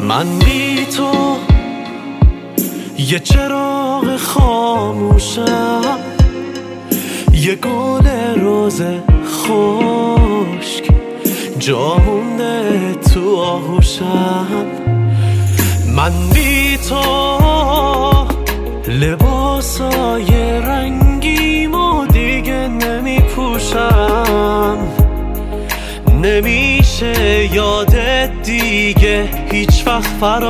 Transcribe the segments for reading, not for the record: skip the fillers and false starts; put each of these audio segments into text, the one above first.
من بی تو یه چراغ خاموشم، یه گل روز خشک جا مونده تو آغوشم. من بی تو لباسای رنگیمو دیگه نمی پوشم، نمیشه یادت دیگه هیچ وقت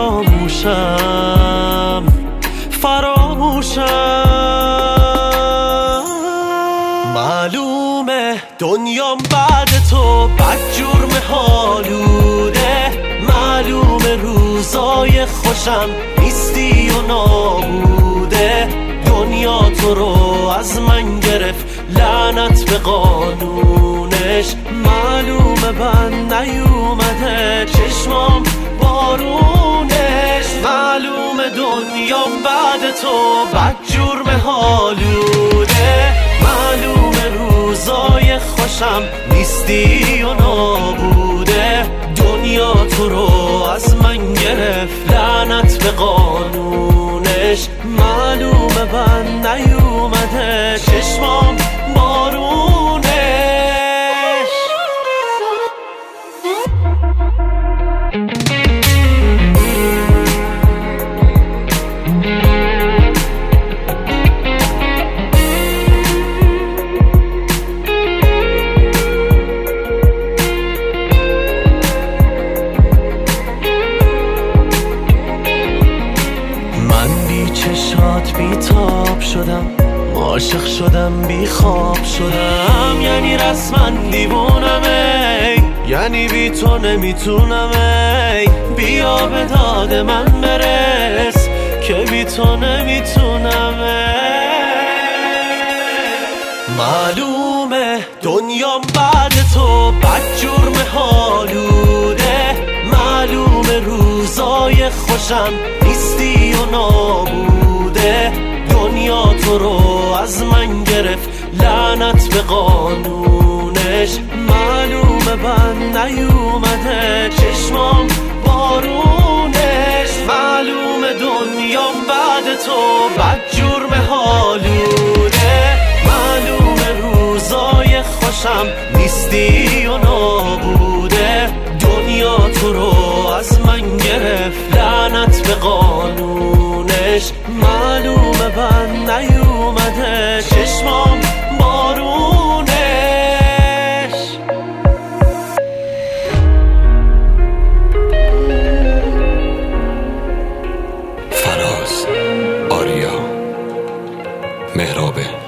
فراموشم. معلومه دنیام بعد تو بدجور حالوده، معلومه روزای خوشم نیستی و نابوده. دنیا تو رو از من گرفت، لعنت به قانونش. معلومه بند نیومده چشمام بارونش، معلومه دنیام بعد تو بدجور حالوده، معلومه روزای خوشم نیستی و نابوده. دنیا تو رو از من گرفت، لعنت به قانونش. معلومه بند نیومده چشمام بارونش. چشات بیتاب شدم، عاشق شدم، بی خواب شدم، یعنی رسما دیوونم ای، یعنی بی تو نمیتونم ای. بیا به داد من برس که بی تو نمیتونم ای. معلومه دنیام بعد تو بدجور حالوده، معلومه روزای خوشم نیستی و نابوده. دنیا تو رو از من گرفت، لعنت به قانونش. معلومه بند نیومده چشمام بارونش، معلومه دنیام بعد تو بدجور حالوده، معلومه روزای خوشم نیستی و نابوده. دنیا تو رو از من گرفت، لعنت به قانونش. معلومه بند نیومده چشمام بارونش. فراز، آریا، مهرابه.